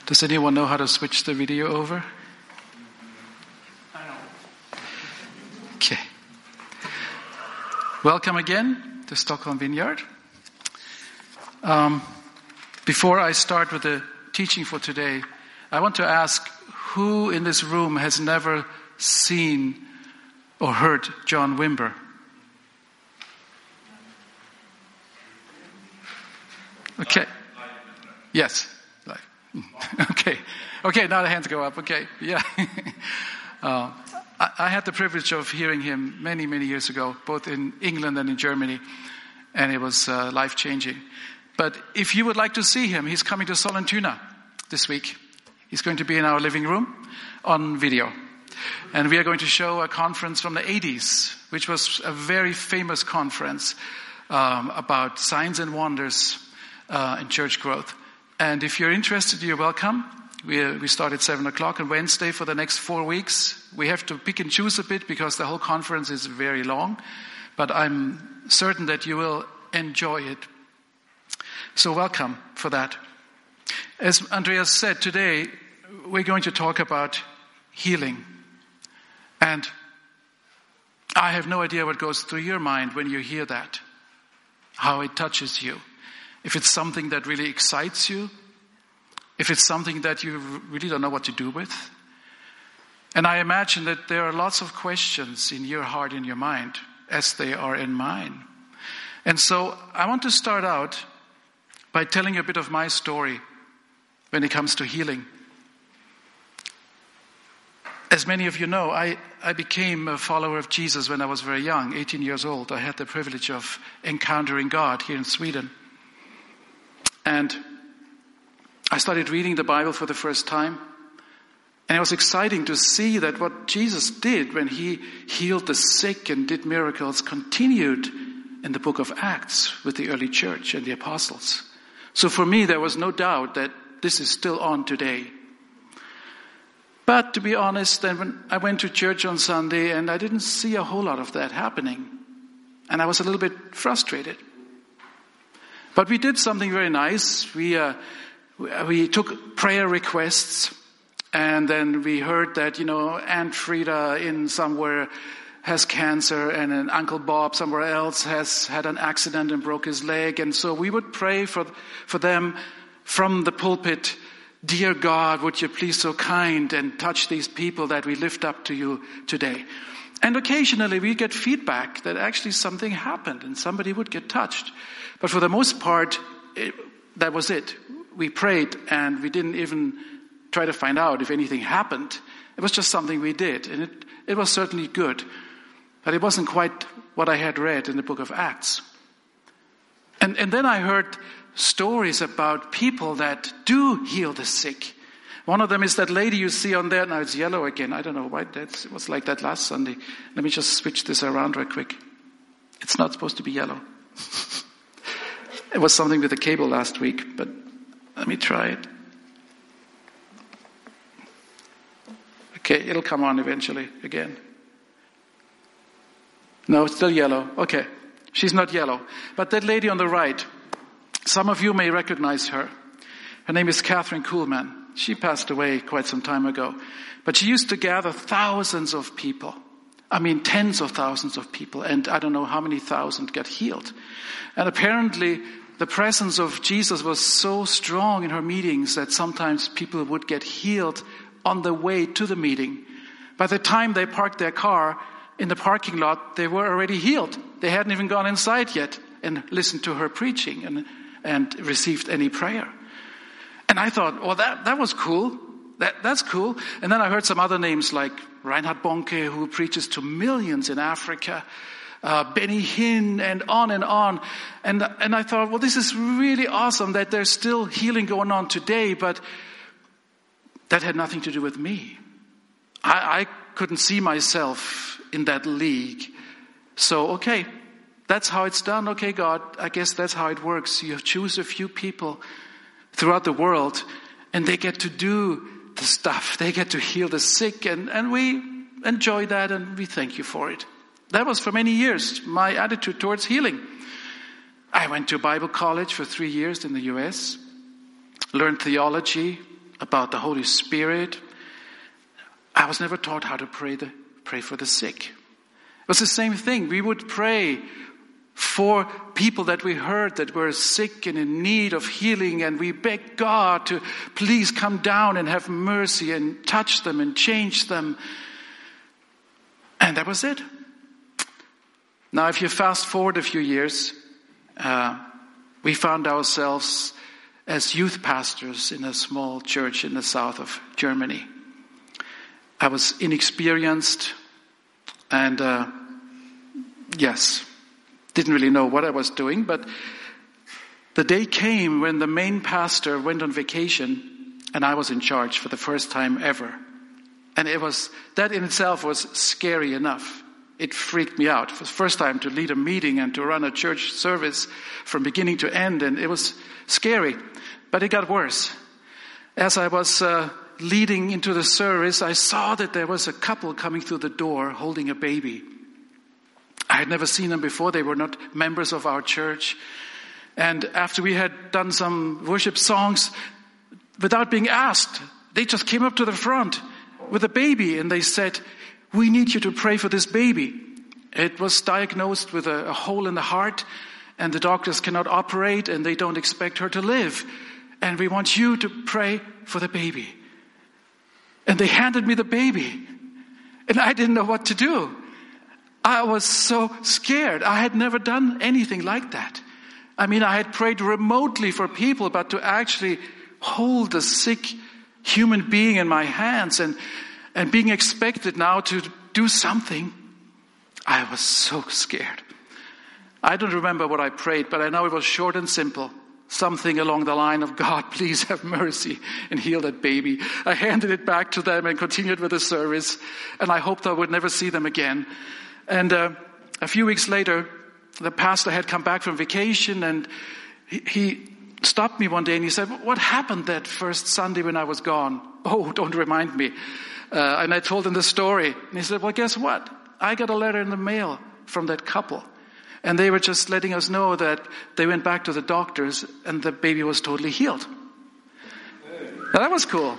Does anyone know how to switch the video over? I don't. Okay. Welcome again to Stockholm Vineyard. Before I start with the teaching for today, I want to ask who in this room has never seen or heard John Wimber? Okay. Yes. Okay, now the hands go up. Okay, yeah. I had the privilege of hearing him many, many years ago, both in England and in Germany, and it was life-changing. But if you would like to see him, he's coming to Sollentuna this week. He's going to be in our living room on video. And we are going to show a conference from the 80s, which was a very famous conference about signs and wonders and church growth. And if you're interested, you're welcome. We start at 7 o'clock on Wednesday for the next 4 weeks. We have to pick and choose a bit because the whole conference is very long. But I'm certain that you will enjoy it. So welcome for that. As Andreas said, today we're going to talk about healing. And I have no idea what goes through your mind when you hear that, how it touches you. If it's something that really excites you, if it's something that you really don't know what to do with. And I imagine that there are lots of questions in your heart and your mind, as they are in mine. And so I want to start out by telling you a bit of my story when it comes to healing. As many of you know, I became a follower of Jesus when I was very young, 18 years old. I had the privilege of encountering God here in Sweden. And I started reading the Bible for the first time. And it was exciting to see that what Jesus did when he healed the sick and did miracles continued in the book of Acts with the early church and the apostles. So for me, there was no doubt that this is still on today. But to be honest, then when I went to church on Sunday and I didn't see a whole lot of that happening. And I was a little bit frustrated. But we did something very nice. We took prayer requests, and then we heard that, Aunt Frida in somewhere has cancer, and an Uncle Bob somewhere else has had an accident and broke his leg. And so we would pray for them from the pulpit. Dear God, would you please so kind and touch these people that we lift up to you today? And occasionally we get feedback that actually something happened and somebody would get touched. But for the most part, that was it. We prayed and we didn't even try to find out if anything happened. It was just something we did. And it was certainly good. But it wasn't quite what I had read in the book of Acts. And then I heard stories about people that do heal the sick. One of them is that lady you see on there. Now it's yellow again. I don't know why it was like that last Sunday. Let me just switch this around right quick. It's not supposed to be yellow. It was something with the cable last week, but let me try it. Okay, it'll come on eventually again. No, it's still yellow. Okay, she's not yellow. But that lady on the right, some of you may recognize her. Her name is Catherine Kuhlman. She passed away quite some time ago. But she used to gather thousands of people. Tens of thousands of people. And I don't know how many thousand got healed. And apparently the presence of Jesus was so strong in her meetings that sometimes people would get healed on the way to the meeting. By the time they parked their car in the parking lot, they were already healed. They hadn't even gone inside yet and listened to her preaching and received any prayer. And I thought, well, that was cool. That's cool. And then I heard some other names like Reinhard Bonke, who preaches to millions in Africa, Benny Hinn, and on and on. And I thought, well, this is really awesome that there's still healing going on today, but that had nothing to do with me. I couldn't see myself in that league. So, okay, that's how it's done. Okay, God, I guess that's how it works. You choose a few people throughout the world, and they get to do the stuff. They get to heal the sick, and we enjoy that, and we thank you for it. That was for many years my attitude towards healing. I went to Bible college for 3 years in the U.S., learned theology, about the Holy Spirit. I was never taught how to pray for the sick. It was the same thing. We would pray for people that we heard that were sick and in need of healing, and we begged God to please come down and have mercy and touch them and change them. And that was it. Now, if you fast forward a few years, we found ourselves as youth pastors in a small church in the south of Germany. I was inexperienced and, didn't really know what I was doing, but the day came when the main pastor went on vacation and I was in charge for the first time ever. And that in itself was scary enough. It freaked me out. It was the first time to lead a meeting and to run a church service from beginning to end, and it was scary. But it got worse. As I was leading into the service, I saw that there was a couple coming through the door holding a baby. I had never seen them before. They were not members of our church. And after we had done some worship songs, without being asked, they just came up to the front with a baby and they said, "We need you to pray for this baby. It was diagnosed with a hole in the heart, and the doctors cannot operate and they don't expect her to live. And we want you to pray for the baby." And they handed me the baby. And I didn't know what to do. I was so scared. I had never done anything like that. I mean, I had prayed remotely for people, but to actually hold a sick human being in my hands and being expected now to do something, I was so scared. I don't remember what I prayed, but I know it was short and simple. Something along the line of, "God, please have mercy and heal that baby." I handed it back to them and continued with the service, and I hoped I would never see them again. And a few weeks later, the pastor had come back from vacation, and he stopped me one day and he said, "What happened that first Sunday when I was gone?" "Oh, don't remind me." And I told him the story. And he said, "Well, guess what? I got a letter in the mail from that couple. And they were just letting us know that they went back to the doctors and the baby was totally healed." Now, that was cool.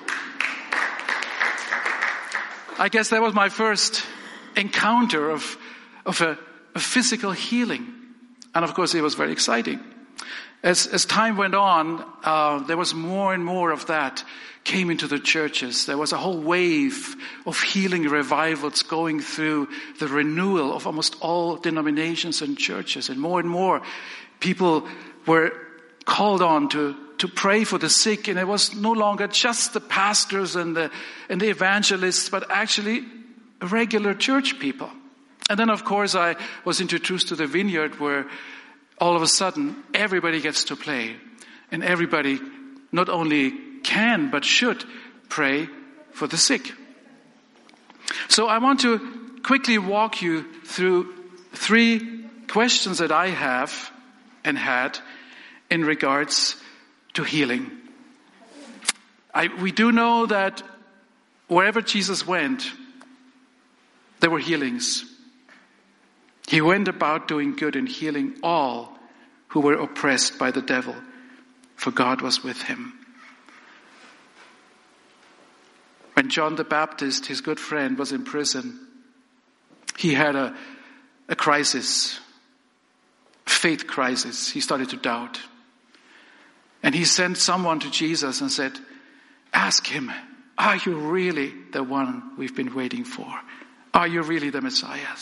I guess that was my first encounter of a physical healing. And of course, it was very exciting. As time went on, there was more and more of that came into the churches. There was a whole wave of healing revivals going through the renewal of almost all denominations and churches. And more people were called on to pray for the sick. And it was no longer just the pastors and the evangelists, but actually regular church people. And then, of course, I was introduced to the Vineyard, where all of a sudden everybody gets to play. And everybody not only can, but should pray for the sick. So I want to quickly walk you through 3 questions that I have and had in regards to healing. We do know that wherever Jesus went, there were healings. He went about doing good and healing all who were oppressed by the devil, for God was with him. When John the Baptist, his good friend, was in prison, he had a crisis, faith crisis. He started to doubt. And he sent someone to Jesus and said, "Ask him, are you really the one we've been waiting for? Are you really the Messiah?"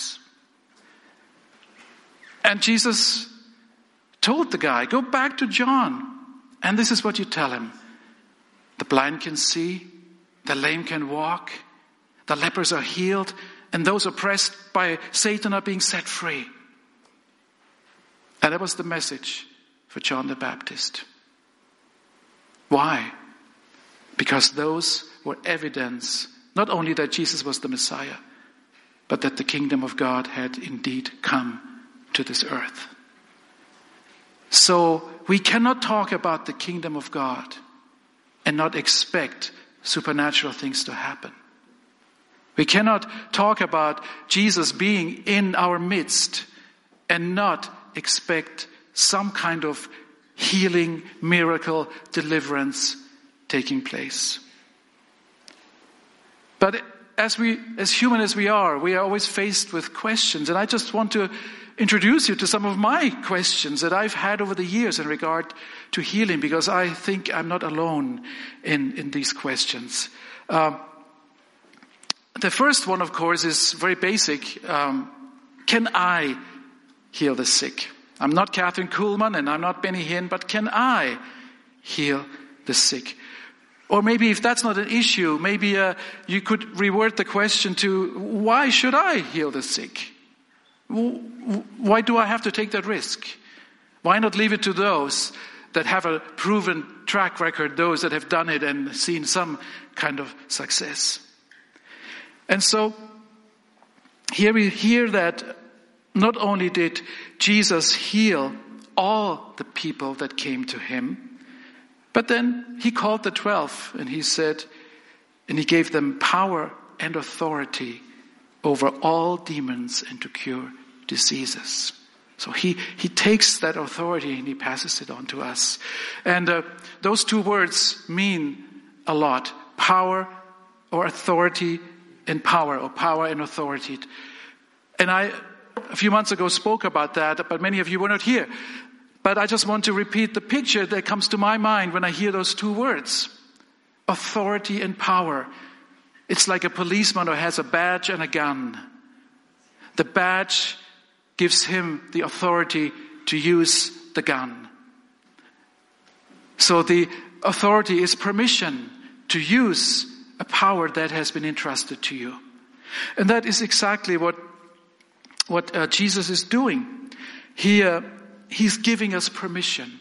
And Jesus told the guy, "Go back to John, and this is what you tell him. The blind can see, the lame can walk, the lepers are healed, and those oppressed by Satan are being set free." And that was the message for John the Baptist. Why? Because those were evidence, not only that Jesus was the Messiah, but that the kingdom of God had indeed come to this earth. So we cannot talk about the kingdom of God and not expect supernatural things to happen. We cannot talk about Jesus being in our midst and not expect some kind of healing, miracle, deliverance taking place. But as human as we are always faced with questions. And I just want to introduce you to some of my questions that I've had over the years in regard to healing, because I think I'm not alone in these questions. The first one, of course, is very basic. Can I heal the sick? I'm not Catherine Kuhlman and I'm not Benny Hinn, but can I heal the sick? Or maybe if that's not an issue, maybe you could reword the question to, why should I heal the sick? Why do I have to take that risk? Why not leave it to those that have a proven track record, those that have done it and seen some kind of success? And so here we hear that not only did Jesus heal all the people that came to him, but then he called the 12 and he said, and he gave them power and authority over all demons and to cure diseases. So he takes that authority and he passes it on to us. And those two words mean a lot. Power or authority and power, or power and authority. And I, a few months ago, spoke about that, but many of you were not here. But I just want to repeat the picture that comes to my mind when I hear those two words. Authority and power. It's like a policeman who has a badge and a gun. The badge gives him the authority to use the gun. So the authority is permission to use a power that has been entrusted to you. And that is exactly what Jesus is doing. He's giving us permission.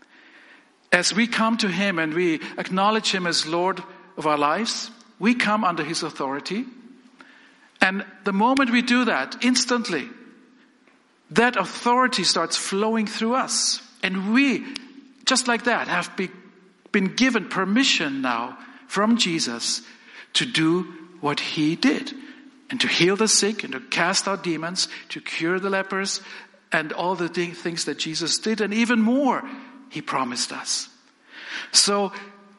As we come to him and we acknowledge him as Lord of our lives, we come under his authority. And the moment we do that, instantly, that authority starts flowing through us. And we, just like that, have been given permission now from Jesus to do what he did. And to heal the sick, and to cast out demons, to cure the lepers, and all the things that Jesus did, and even more he promised us. So,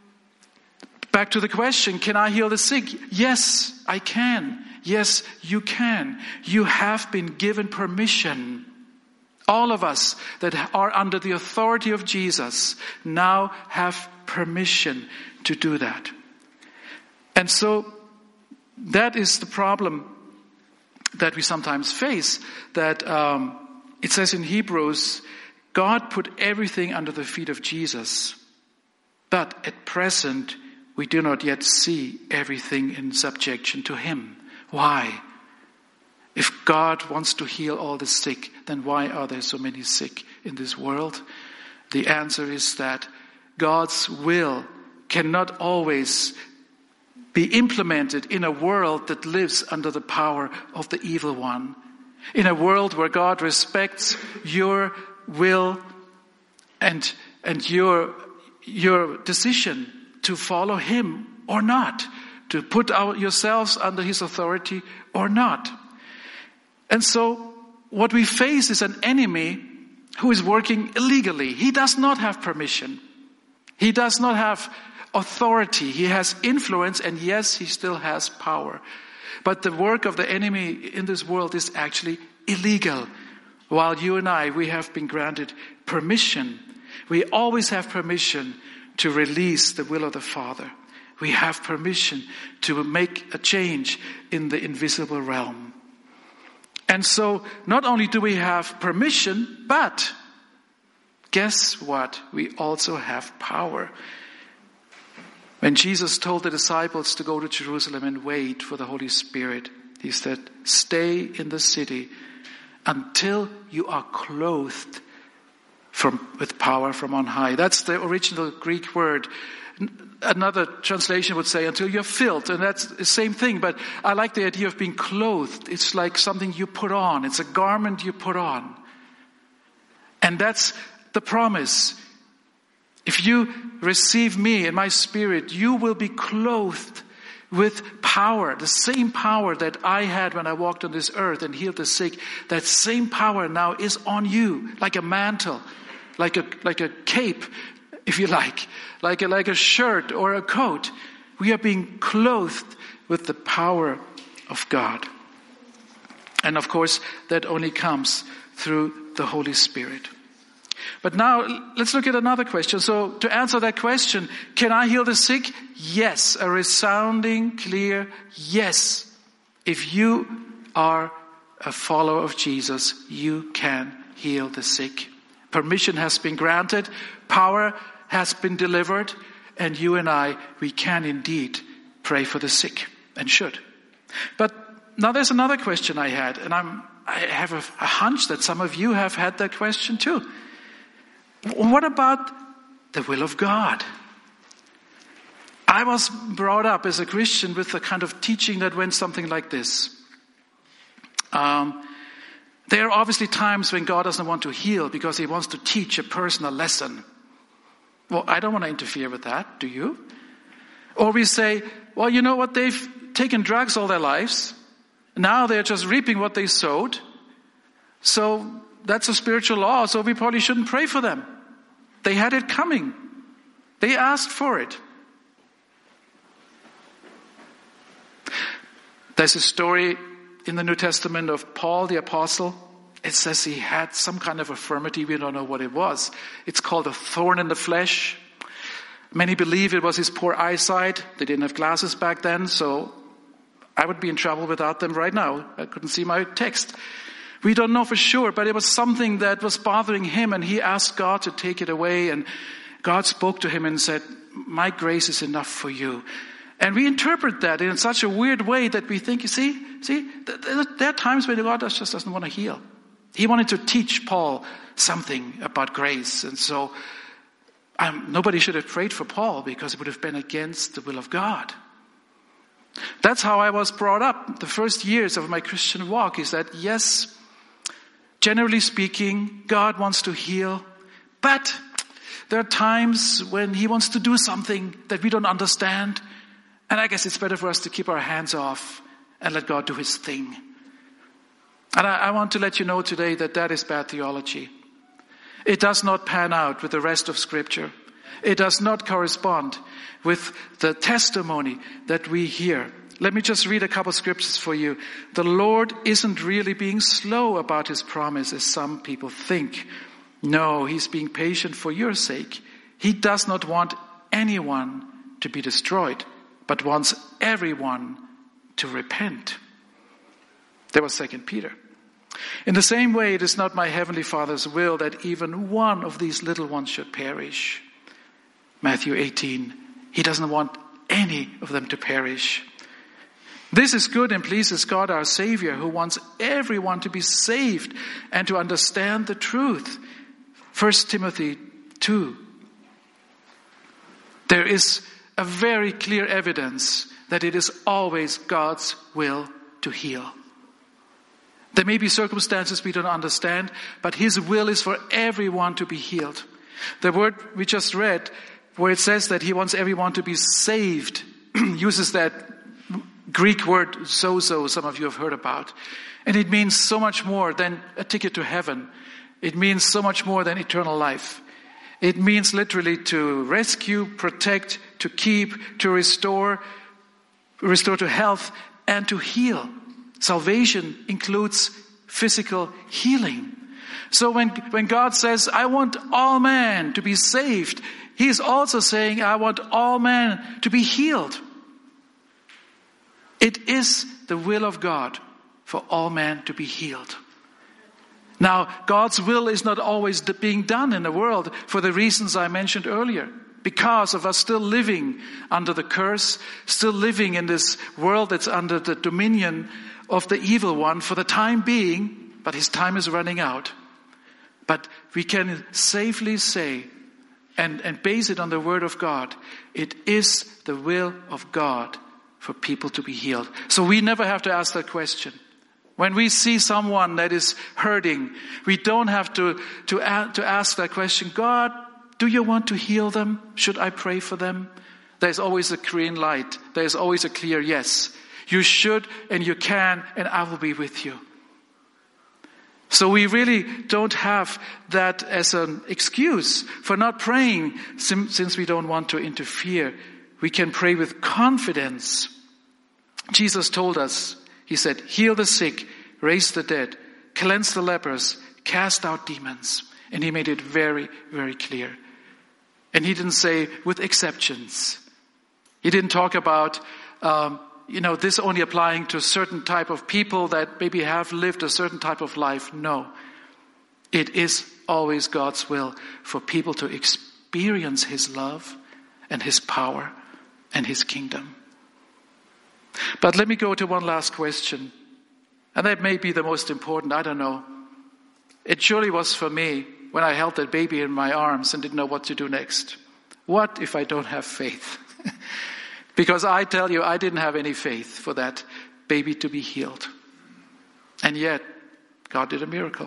back to the question, can I heal the sick? Yes, I can. Yes, you can. You have been given permission. All of us that are under the authority of Jesus now have permission to do that. And so, that is the problem that we sometimes face, that it says in Hebrews, God put everything under the feet of Jesus. But at present, we do not yet see everything in subjection to him. Why? If God wants to heal all the sick, then why are there so many sick in this world? The answer is that God's will cannot always be implemented in a world that lives under the power of the evil one. In a world where God respects your will and your decision to follow him or not, to put yourselves under his authority or not. And so what we face is an enemy who is working illegally. He does not have permission. He does not have authority. He has influence, and yes, he still has power. But the work of the enemy in this world is actually illegal. While you and I, we have been granted permission. We always have permission to release the will of the Father. We have permission to make a change in the invisible realm. And so, not only do we have permission, but guess what? We also have power. When Jesus told the disciples to go to Jerusalem and wait for the Holy Spirit, he said, stay in the city until you are clothed with power from on high. That's the original Greek word. Another translation would say until you're filled, and that's the same thing, but I like the idea of being clothed. It's like something you put on. It's a garment you put on. And that's the promise. If you receive me and my Spirit, you will be clothed with power. The same power that I had when I walked on this earth and healed the sick, that same power now is on you, like a mantle, like a cape, if you like a shirt or a coat. We are being clothed with the power of God. And of course, that only comes through the Holy Spirit. But now, let's look at another question. So, to answer that question, can I heal the sick? Yes, a resounding, clear yes. If you are a follower of Jesus, you can heal the sick. Permission has been granted, power has been delivered, and you and I, we can indeed pray for the sick, and should. But now there's another question I had, and I have a hunch that some of you have had that question too. What about the will of God? I was brought up as a Christian with a kind of teaching that went something like this. There are obviously times when God doesn't want to heal because he wants to teach a person a lesson. Well, I don't want to interfere with that, do you? Or we say, well, you know what, they've taken drugs all their lives. Now they're just reaping what they sowed. So that's a spiritual law, so we probably shouldn't pray for them. They had it coming. They asked for it. There's a story in the New Testament of Paul the Apostle. It says he had some kind of infirmity. We don't know what it was. It's called a thorn in the flesh. Many believe it was his poor eyesight. They didn't have glasses back then, so I would be in trouble without them right now. I couldn't see my text. We don't know for sure, but it was something that was bothering him, and he asked God to take it away, and God spoke to him and said, my grace is enough for you. And we interpret that in such a weird way that we think, you see, there are times when God just doesn't want to heal. He wanted to teach Paul something about grace, and so nobody should have prayed for Paul because it would have been against the will of God. That's how I was brought up. The first years of my Christian walk is that, yes, generally speaking, God wants to heal, but there are times when he wants to do something that we don't understand, and I guess it's better for us to keep our hands off and let God do his thing. And I want to let you know today that that is bad theology. It does not pan out with the rest of Scripture. It does not correspond with the testimony that we hear. Let me just read a couple scriptures for you. The Lord isn't really being slow about his promise, as some people think. No, he's being patient for your sake. He does not want anyone to be destroyed, but wants everyone to repent. There was 2 Peter. In the same way, it is not my heavenly Father's will that even one of these little ones should perish. Matthew 18. He doesn't want any of them to perish. This is good and pleases God our Savior, who wants everyone to be saved and to understand the truth. 1 Timothy 2. There is a very clear evidence that it is always God's will to heal. There may be circumstances we don't understand, but his will is for everyone to be healed. The word we just read, where it says that he wants everyone to be saved, uses that Greek word sozo, some of you have heard about. And it means so much more than a ticket to heaven. It means so much more than eternal life. It means literally to rescue, protect, to keep, to restore to health, and to heal. Salvation includes physical healing. So when God says, I want all men to be saved, he is also saying, I want all men to be healed. It is the will of God for all men to be healed. Now, God's will is not always being done in the world for the reasons I mentioned earlier. Because of us still living under the curse, still living in this world that's under the dominion of the evil one for the time being, but his time is running out. But we can safely say and base it on the word of God. It is the will of God for people to be healed. So we never have to ask that question. When we see someone that is hurting, we don't have to ask that question, God, do you want to heal them? Should I pray for them? There's always a green light. There's always a clear yes. You should and you can, and I will be with you. So we really don't have that as an excuse for not praying since we don't want to interfere. We can pray with confidence Jesus told us, he said, heal the sick, raise the dead, cleanse the lepers, cast out demons. And he made it very, very clear. And he didn't say with exceptions. He didn't talk about, this only applying to a certain type of people that maybe have lived a certain type of life. No. It is always God's will for people to experience his love and his power and his kingdom. But let me go to one last question. And that may be the most important, I don't know. It surely was for me when I held that baby in my arms and didn't know what to do next. What if I don't have faith? Because I tell you, I didn't have any faith for that baby to be healed. And yet, God did a miracle.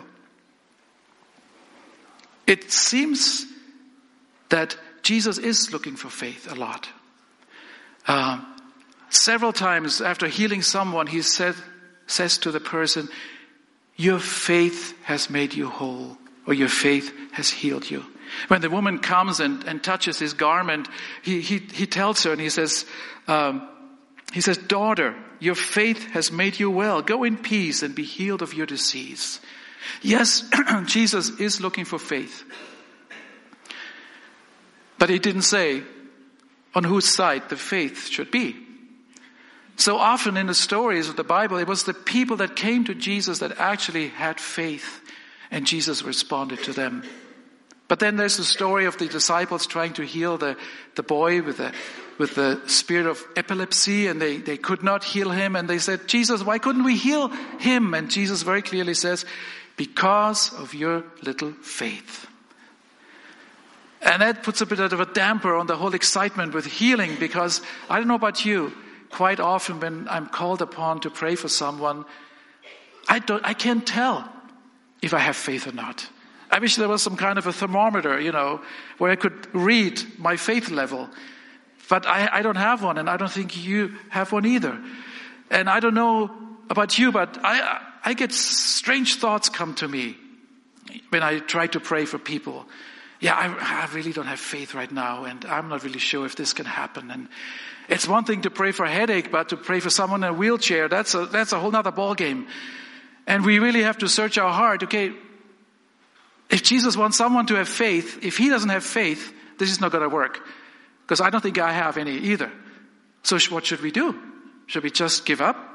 It seems that Jesus is looking for faith a lot. Several times after healing someone, he says to the person, your faith has made you whole, or your faith has healed you. When the woman comes and touches his garment, he tells her and he says, daughter, your faith has made you well. Go in peace and be healed of your disease. Yes, Jesus is looking for faith. But he didn't say on whose side the faith should be. So often in the stories of the Bible, it was the people that came to Jesus that actually had faith, and Jesus responded to them. But then there's the story of the disciples trying to heal the boy with the spirit of epilepsy, and they could not heal him, and they said, Jesus, why couldn't we heal him? And Jesus very clearly says, because of your little faith. And that puts a bit of a damper on the whole excitement with healing, because I don't know about you, quite often when I'm called upon to pray for someone, I can't tell if I have faith or not. I wish there was some kind of a thermometer, where I could read my faith level. But I don't have one, and I don't think you have one either. And I don't know about you, but I get strange thoughts come to me when I try to pray for people. Yeah, I really don't have faith right now, and I'm not really sure if this can happen. And it's one thing to pray for a headache, but to pray for someone in a wheelchair, that's a whole nother ballgame. And we really have to search our heart. Okay, if Jesus wants someone to have faith, if he doesn't have faith, this is not going to work. Because I don't think I have any either. So what should we do? Should we just give up?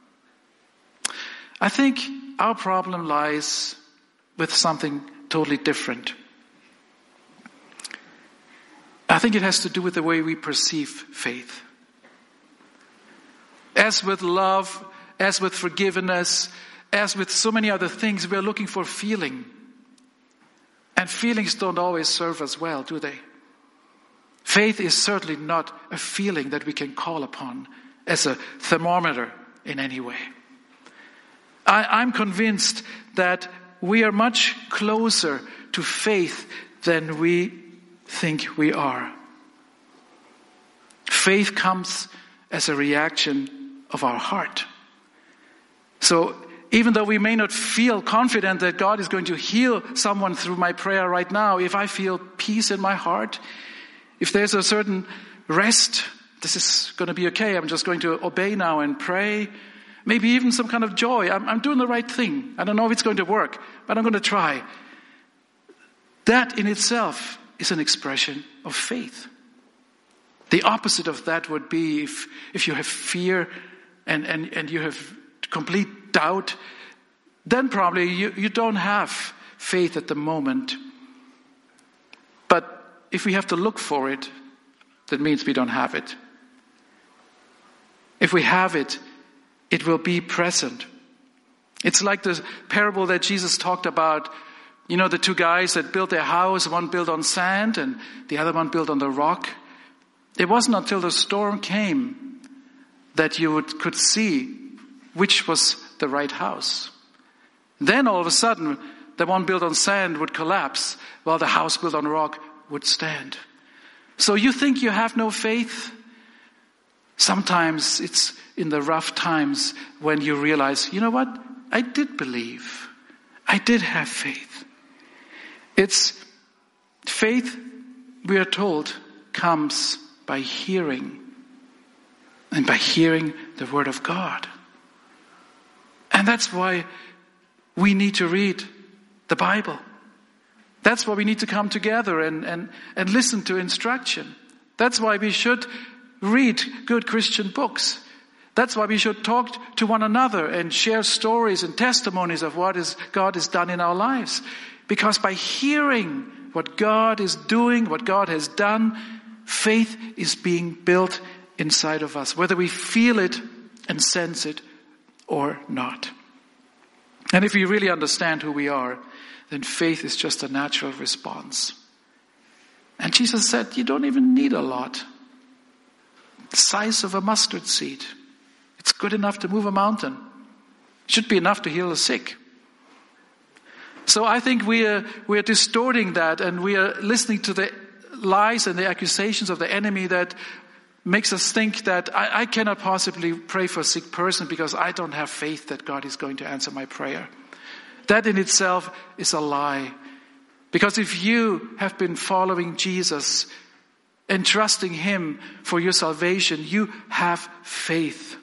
I think our problem lies with something totally different. I think it has to do with the way we perceive faith. As with love, as with forgiveness, as with so many other things, we are looking for feeling. And feelings don't always serve us well, do they? Faith is certainly not a feeling that we can call upon as a thermometer in any way. I'm convinced that we are much closer to faith than we think we are. Faith comes as a reaction of our heart. So even though we may not feel confident that God is going to heal someone through my prayer right now, if I feel peace in my heart, if there's a certain rest, this is going to be okay. I'm just going to obey now and pray. Maybe even some kind of joy. I'm doing the right thing. I don't know if it's going to work, but I'm going to try. That in itself is an expression of faith. The opposite of that would be if you have fear and you have complete doubt, then probably you don't have faith at the moment. But if we have to look for it, that means we don't have it. If we have it, it will be present. It's like the parable that Jesus talked about. The two guys that built their house, one built on sand and the other one built on the rock. It wasn't until the storm came that you could see which was the right house. Then all of a sudden, the one built on sand would collapse while the house built on rock would stand. So you think you have no faith? Sometimes it's in the rough times when you realize, you know what? I did believe. I did have faith. It's faith, we are told, comes by hearing. and by hearing the Word of God. And that's why we need to read the Bible. That's why we need to come together and listen to instruction. That's why we should read good Christian books. That's why we should talk to one another and share stories and testimonies of what God has done in our lives. Because by hearing what God is doing, what God has done, faith is being built inside of us, whether we feel it and sense it or not. And if we really understand who we are, then faith is just a natural response. And Jesus said, you don't even need a lot. The size of a mustard seed. It's good enough to move a mountain. It should be enough to heal the sick. So I think we are distorting that, and we are listening to the lies and the accusations of the enemy that makes us think that I cannot possibly pray for a sick person because I don't have faith that God is going to answer my prayer. That in itself is a lie. Because if you have been following Jesus and trusting Him for your salvation, you have faith.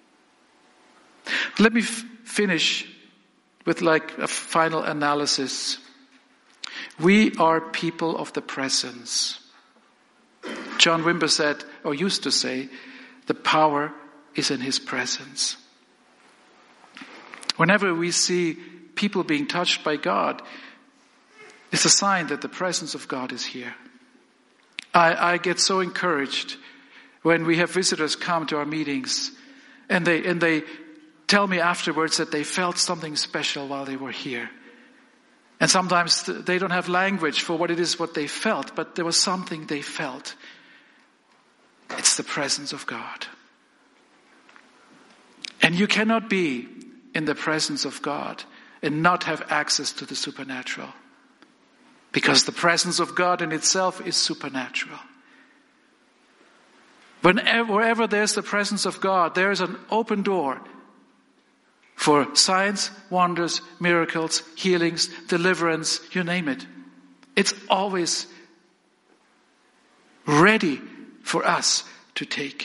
Let me finish with a final analysis. We are people of the presence. John Wimber said, or used to say, the power is in His presence. Whenever we see people being touched by God, it's a sign that the presence of God is here. I get so encouraged when we have visitors come to our meetings and they tell me afterwards that they felt something special while they were here. And sometimes they don't have language for what they felt, but there was something they felt. It's the presence of God. And you cannot be in the presence of God and not have access to the supernatural. Because the presence of God in itself is supernatural. Wherever there's the presence of God, there is an open door for signs, wonders, miracles, healings, deliverance, you name it. It's always ready for us to take.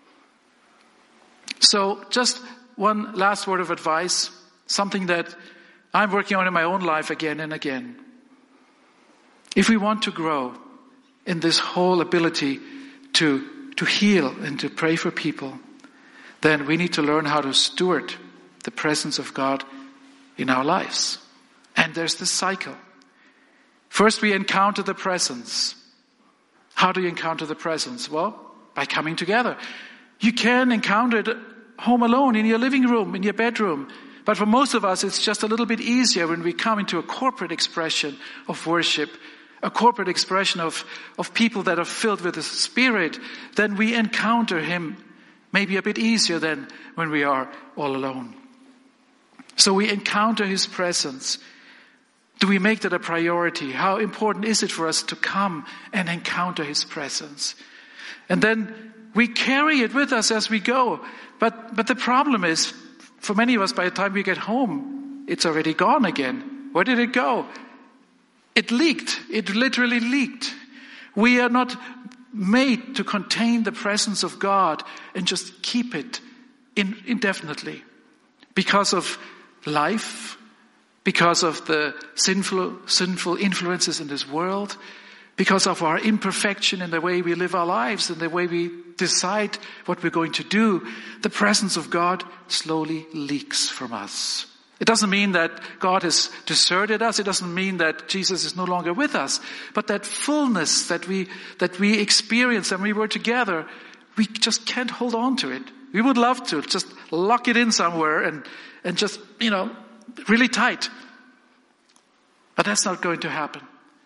So just one last word of advice, something that I'm working on in my own life again and again. If we want to grow in this whole ability to heal and to pray for people, then we need to learn how to steward the presence of God in our lives. And there's this cycle. First, we encounter the presence. How do you encounter the presence? Well, by coming together. You can encounter it home alone, in your living room, in your bedroom. But for most of us, it's just a little bit easier when we come into a corporate expression of worship, a corporate expression of people that are filled with the Spirit. Then we encounter Him maybe a bit easier than when we are all alone. So we encounter His presence. Do we make that a priority? How important is it for us to come and encounter His presence? And then we carry it with us as we go. But the problem is, for many of us, by the time we get home, it's already gone again. Where did it go? It leaked. It literally leaked. We are not made to contain the presence of God and just keep it indefinitely. Because of life, because of the sinful influences in this world, because of our imperfection in the way we live our lives and the way we decide what we're going to do, the presence of God slowly leaks from us. It doesn't mean that God has deserted us. It doesn't mean that Jesus is no longer with us. But that fullness that we experienced when we were together, we just can't hold on to it. We would love to just lock it in somewhere and just, really tight. But that's not going to happen.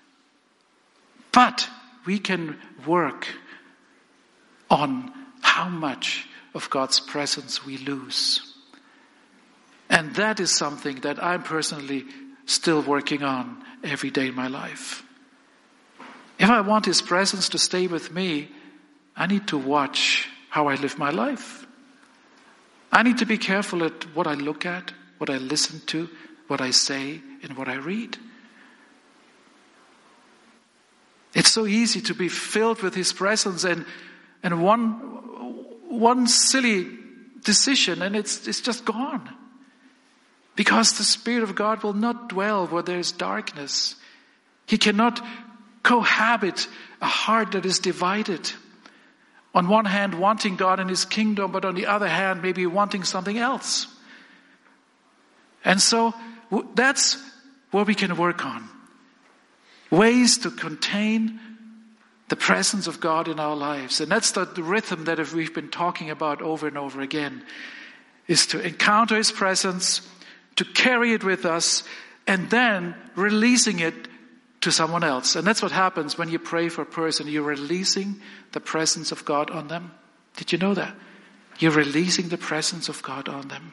But we can work on how much of God's presence we lose. And that is something that I'm personally still working on every day in my life. If I want His presence to stay with me, I need to watch how I live my life. I need to be careful at what I look at, what I listen to, what I say, and what I read. It's so easy to be filled with His presence, and one one silly decision and it's just gone. Because the Spirit of God will not dwell where there is darkness. He cannot cohabit a heart that is divided. On one hand, wanting God and His kingdom, but on the other hand, maybe wanting something else. And so that's what we can work on. Ways to contain the presence of God in our lives. And that's the rhythm that we've been talking about over and over again. Is to encounter His presence, to carry it with us, and then releasing it to someone else. And that's what happens when you pray for a person. You're releasing the presence of God on them. Did you know that? You're releasing the presence of God on them.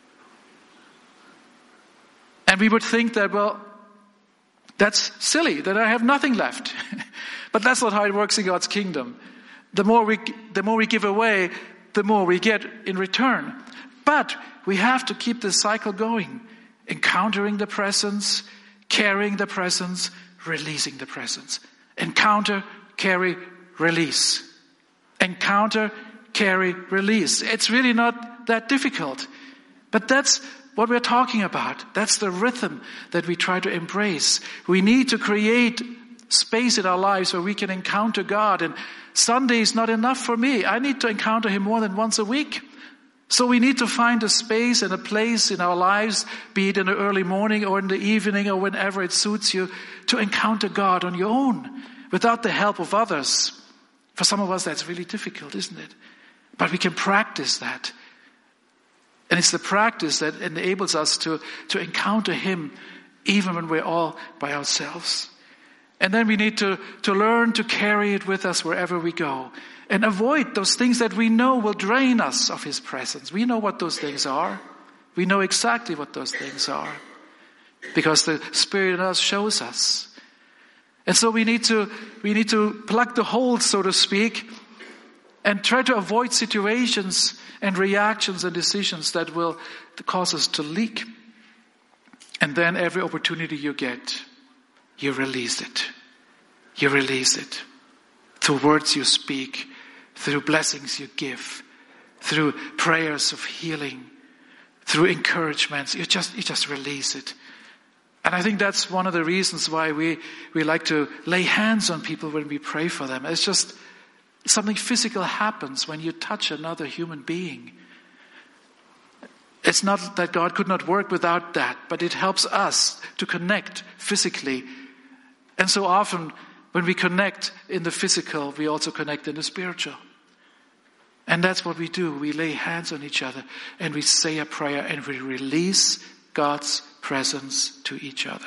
And we would think that, well, that's silly, that I have nothing left. But that's not how it works in God's kingdom. The more we give away, the more we get in return. But we have to keep the cycle going. Encountering the presence, carrying the presence, releasing the presence. Encounter, carry, release. Encounter, carry, release. It's really not that difficult. But that's what we're talking about. That's the rhythm that we try to embrace. We need to create space in our lives where we can encounter God. And Sunday is not enough for me. I need to encounter Him more than once a week. So we need to find a space and a place in our lives, be it in the early morning or in the evening or whenever it suits you, to encounter God on your own without the help of others. For some of us that's really difficult, isn't it? But we can practice that. And it's the practice that enables us to encounter Him even when we're all by ourselves. And then we need to learn to carry it with us wherever we go. And avoid those things that we know will drain us of His presence. We know what those things are. We know exactly what those things are. Because the Spirit in us shows us. And so we need to plug the holes, so to speak, and try to avoid situations and reactions and decisions that will cause us to leak. And then every opportunity you get, you release it. You release it. Through words you speak, through blessings you give, through prayers of healing, through encouragements, you just release it. And I think that's one of the reasons why we like to lay hands on people when we pray for them. It's just something physical happens when you touch another human being. It's not that God could not work without that, but it helps us to connect physically. And so often when we connect in the physical, we also connect in the spiritual. And that's what we do. We lay hands on each other and we say a prayer and we release God's presence to each other.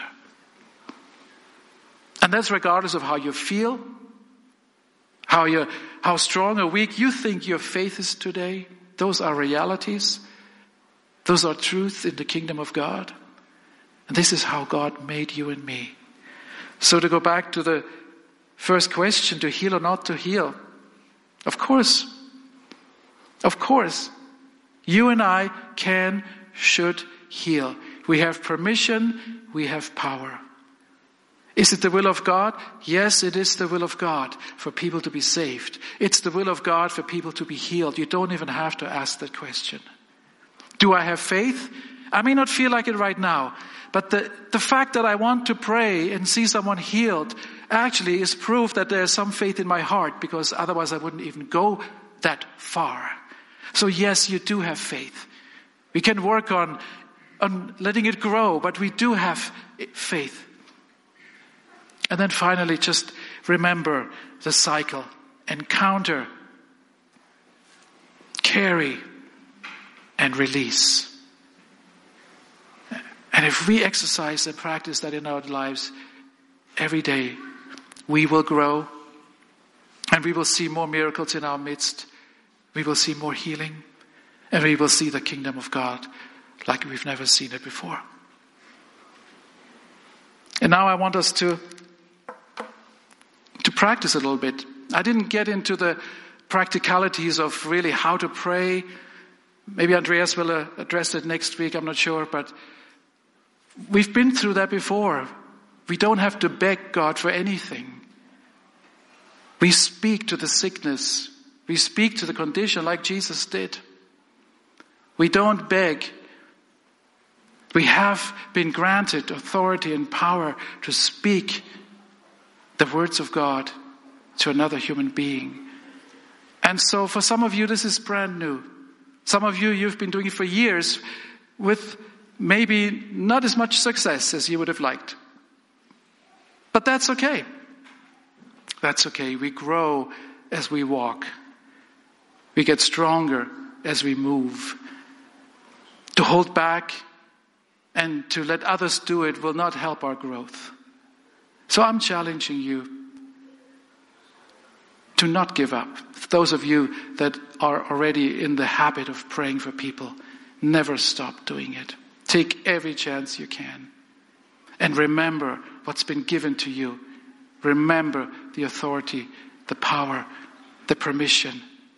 And that's regardless of how you feel, how strong or weak you think your faith is today. Those are realities. Those are truths in the kingdom of God. And this is how God made you and me. So to go back to the first question, to heal or not to heal. Of course, you and I should heal. We have permission, we have power. Is it the will of God? Yes, it is the will of God for people to be saved. It's the will of God for people to be healed. You don't even have to ask that question. Do I have faith? I may not feel like it right now, but the fact that I want to pray and see someone healed actually is proof that there's some faith in my heart, because otherwise I wouldn't even go that far. So yes, you do have faith. We can work on letting it grow, but we do have faith. And then finally, just remember the cycle. Encounter, carry, and release. And if we exercise and practice that in our lives every day, we will grow and we will see more miracles in our midst. We will see more healing and we will see the kingdom of God like we've never seen it before. And now I want us to practice a little bit. I didn't get into the practicalities of really how to pray. Maybe Andreas will address it next week, I'm not sure, but we've been through that before. We don't have to beg God for anything. We speak to the sickness We speak to the condition like Jesus did. We don't beg. We have been granted authority and power to speak the words of God to another human being. And so for some of you, this is brand new. Some of you, you've been doing it for years with maybe not as much success as you would have liked. But that's okay. That's okay. We grow as we walk. We get stronger as we move. To hold back and to let others do it will not help our growth. So I'm challenging you to not give up. Those of you that are already in the habit of praying for people, never stop doing it. Take every chance you can. And remember what's been given to you. Remember the authority, the power, the permission.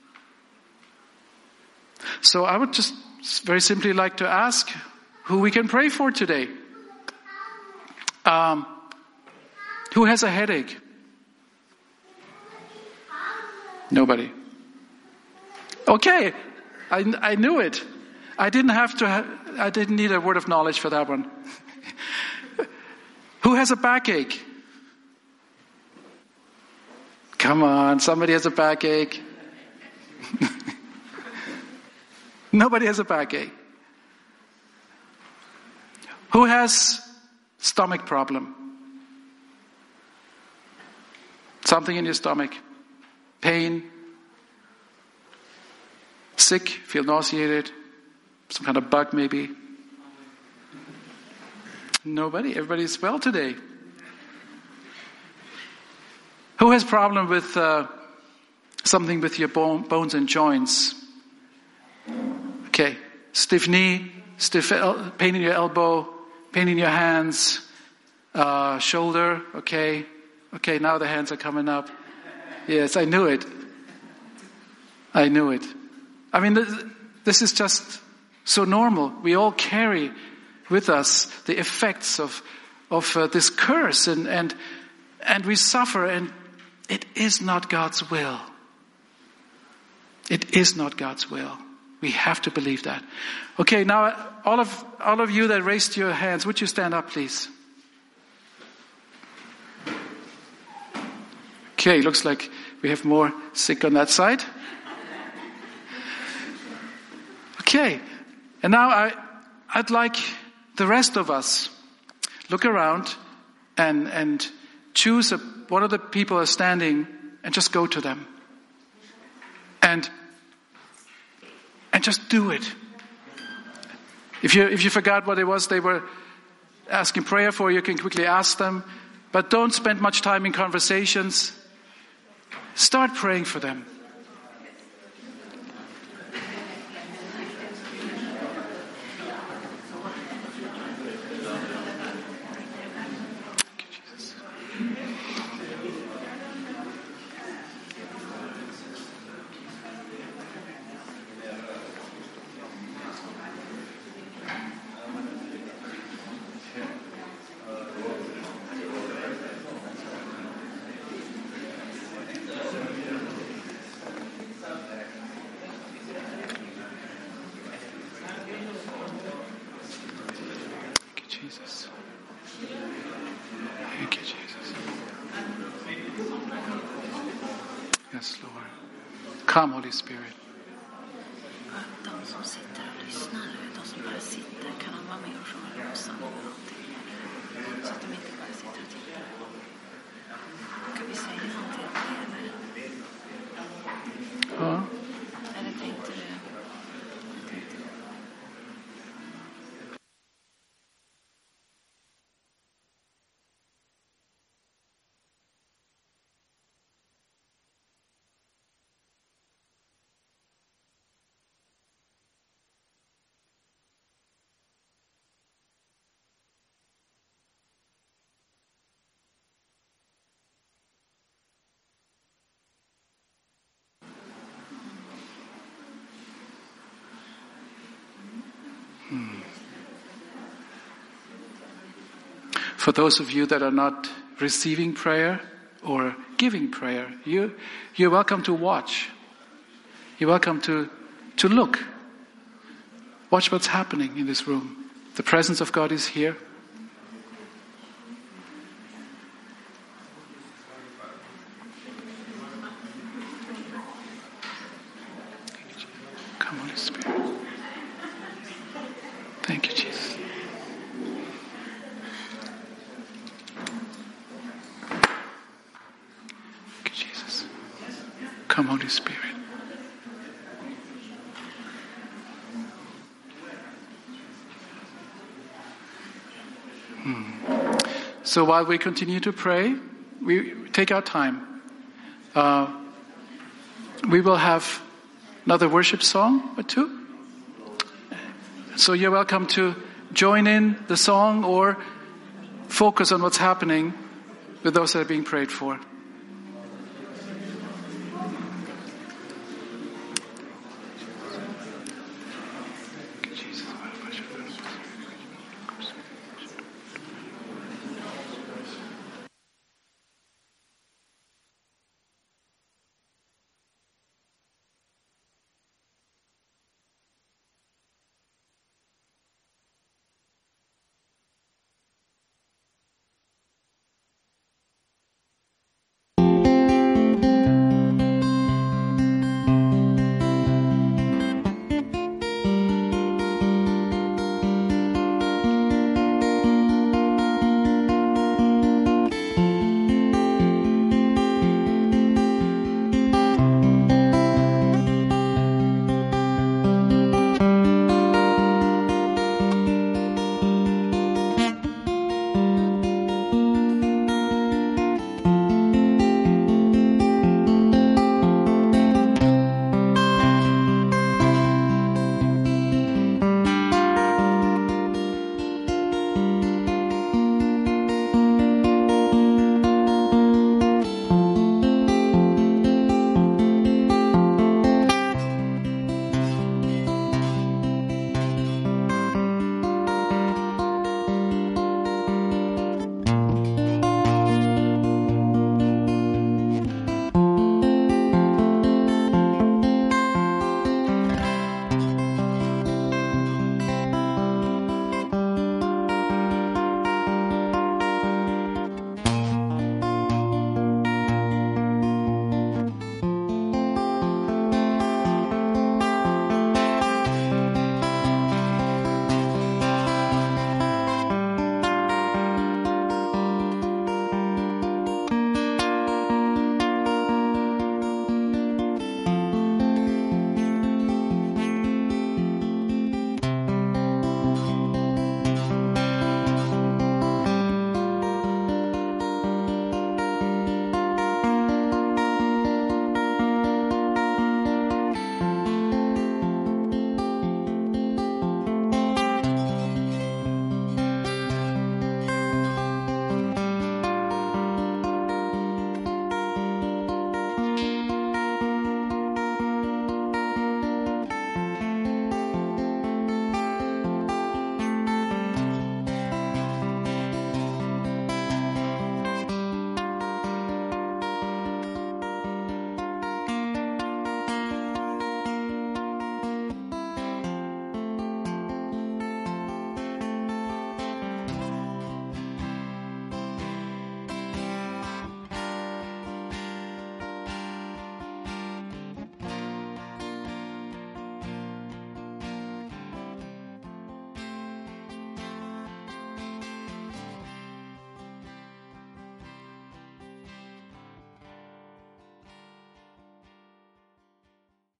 So I would just very simply like to ask who we can pray for today. Who has a headache? Nobody. Okay, I knew it. I didn't need a word of knowledge for that one. Who has a backache? Come on, somebody has a backache. Nobody has a backache. Who has stomach problem? Something in your stomach. Pain. Sick, feel nauseated. Some kind of bug maybe. Nobody. Everybody's well today. Who has problem with something with your bones and joints? Okay. Stiff knee, pain in your elbow, pain in your hands, shoulder. Okay. Okay, now the hands are coming up. Yes, I knew it. I knew it. I mean, this is just so normal. We all carry with us the effects of this curse, and we suffer, and it is not God's will. It is not God's will. We have to believe that. Okay, now all of you that raised your hands, would you stand up, please? Okay, looks like we have more sick on that side. Okay, and now I'd like the rest of us look around and choose one of the people are standing and just go to them. And just do it. If you forgot what it was they were asking prayer for, you can quickly ask them. But don't spend much time in conversations. Start praying for them. Jesus. Thank you, Jesus. Yes, Lord. Come, Holy Spirit. De som sitter och lyssnar, de som bara sitter, kan de vara med och röra och samla någonting? Så att de inte bara sitter och tittar. Kan vi säga någonting om det? Ja. Eller tänkte du? For those of you that are not receiving prayer or giving prayer, you're welcome to watch. You're welcome to look. Watch what's happening in this room. The presence of God is here. Come, Holy Spirit. Thank you, Jesus. Thank you, Jesus. Come, Holy Spirit. So while we continue to pray, we take our time. We will have another worship song or two. So you're welcome to join in the song or focus on what's happening with those that are being prayed for.